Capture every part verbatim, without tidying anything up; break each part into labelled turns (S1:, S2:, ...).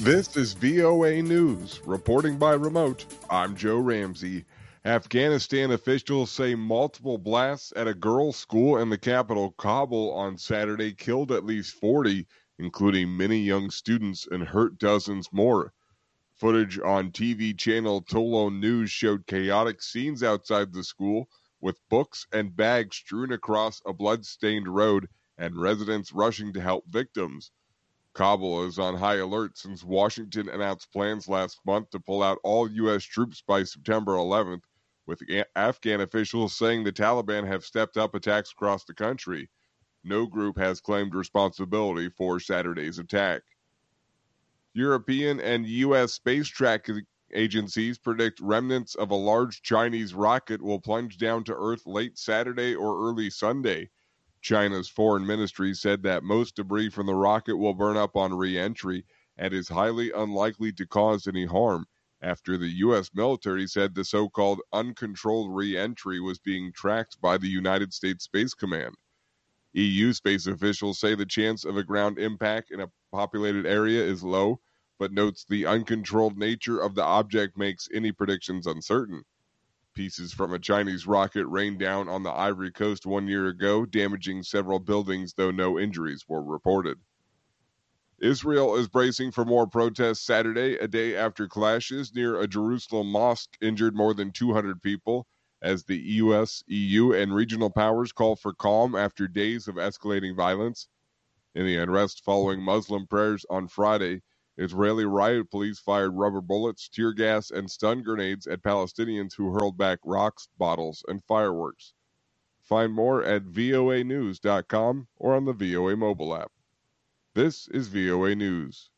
S1: This is V O A News. Reporting by remote, I'm Joe Ramsey. Afghanistan officials say multiple blasts at a girls' school in the capital, Kabul, on Saturday killed at least forty, including many young students, and hurt dozens more. Footage on T V channel Tolo News showed chaotic scenes outside the school, with books and bags strewn across a blood-stained road and residents rushing to help victims. Kabul is on high alert since Washington announced plans last month to pull out all U S troops by September eleventh, with Afghan officials saying the Taliban have stepped up attacks across the country. No group has claimed responsibility for Saturday's attack. European and U S space tracking agencies predict remnants of a large Chinese rocket will plunge down to Earth late Saturday or early Sunday. China's foreign ministry said that most debris from the rocket will burn up on re-entry and is highly unlikely to cause any harm, after the U S military said the so-called uncontrolled re-entry was being tracked by the United States Space Command. E U space officials say the chance of a ground impact in a populated area is low, but notes the uncontrolled nature of the object makes any predictions uncertain. Pieces from a Chinese rocket rained down on the Ivory Coast one year ago, damaging several buildings, though no injuries were reported. Israel is bracing for more protests Saturday, a day after clashes near a Jerusalem mosque injured more than two hundred people, as the U S, E U, and regional powers call for calm after days of escalating violence. In the unrest following Muslim prayers on Friday, Israeli riot police fired rubber bullets, tear gas, and stun grenades at Palestinians who hurled back rocks, bottles, and fireworks. Find more at V O A news dot com or on the V O A mobile app. This is V O A News.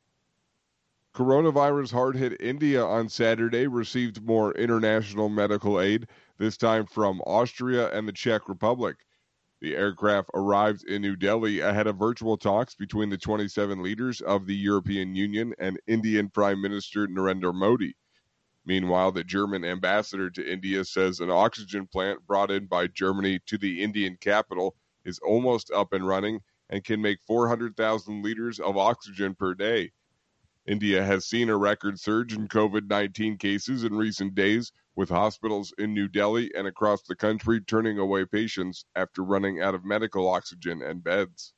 S1: Coronavirus hard-hit India on Saturday received more international medical aid, this time from Austria and the Czech Republic. The aircraft arrived in New Delhi ahead of virtual talks between the twenty-seven leaders of the European Union and Indian Prime Minister Narendra Modi. Meanwhile, the German ambassador to India says an oxygen plant brought in by Germany to the Indian capital is almost up and running and can make four hundred thousand liters of oxygen per day. India has seen a record surge in COVID nineteen cases in recent days, with hospitals in New Delhi and across the country turning away patients after running out of medical oxygen and beds.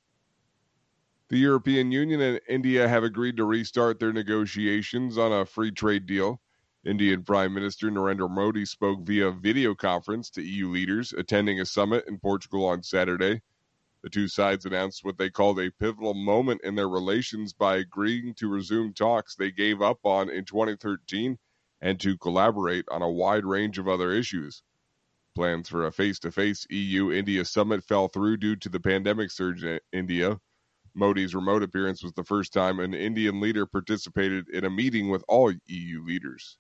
S1: The European Union and India have agreed to restart their negotiations on a free trade deal. Indian Prime Minister Narendra Modi spoke via video conference to E U leaders attending a summit in Portugal on Saturday. The two sides announced what they called a pivotal moment in their relations by agreeing to resume talks they gave up on in twenty thirteen and to collaborate on a wide range of other issues. Plans for a face-to-face E U-India summit fell through due to the pandemic surge in India. Modi's remote appearance was the first time an Indian leader participated in a meeting with all E U leaders.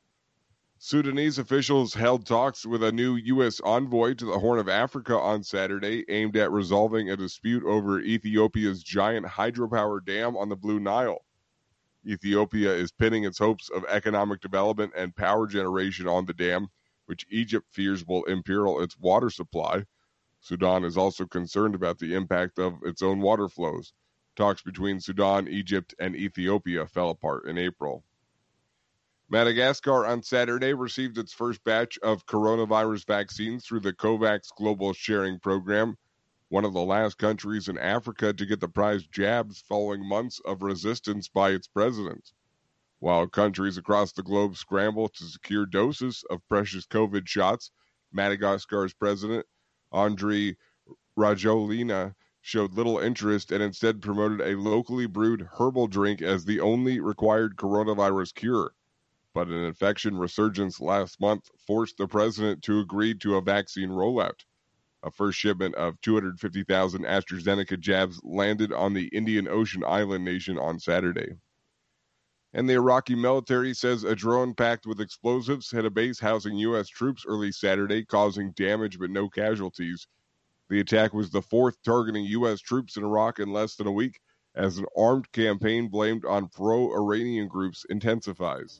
S1: Sudanese officials held talks with a new U S envoy to the Horn of Africa on Saturday, aimed at resolving a dispute over Ethiopia's giant hydropower dam on the Blue Nile. Ethiopia is pinning its hopes of economic development and power generation on the dam, which Egypt fears will imperil its water supply. Sudan is also concerned about the impact of its own water flows. Talks between Sudan, Egypt, and Ethiopia fell apart in April. Madagascar on Saturday received its first batch of coronavirus vaccines through the COVAX Global Sharing Program, one of the last countries in Africa to get the prized jabs following months of resistance by its president. While countries across the globe scramble to secure doses of precious COVID shots, Madagascar's president, Andry Rajoelina, showed little interest and instead promoted a locally brewed herbal drink as the only required coronavirus cure. But an infection resurgence last month forced the president to agree to a vaccine rollout. A first shipment of two hundred fifty thousand AstraZeneca jabs landed on the Indian Ocean island nation on Saturday. And the Iraqi military says a drone packed with explosives hit a base housing U S troops early Saturday, causing damage but no casualties. The attack was the fourth targeting U S troops in Iraq in less than a week, as an armed campaign blamed on pro-Iranian groups intensifies.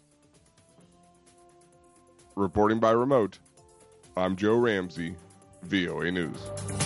S1: Reporting by remote, I'm Joe Ramsey, V O A News.